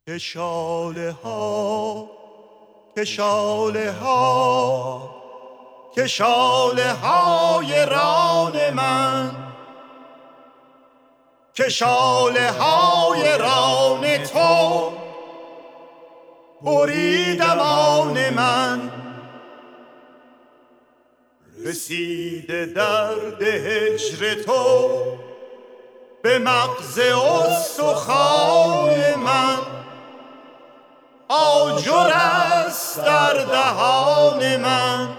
کشاله ها کشاله ها کشاله های ران من، کشاله های ران تو برید امان من. رسیده درد هجر تو به مغز استخوان من، آجر است در دهان من،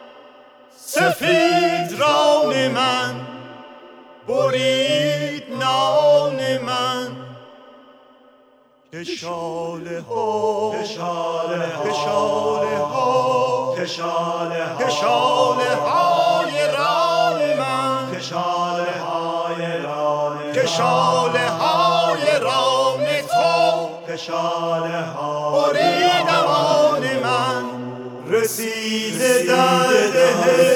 سفید ران من برید نان من. کشاله ها کشاله ها کشاله ها کشاله های ران من، کشاله های ران کشاله های ران تو، کشاله ها برید امان من. رسیده درد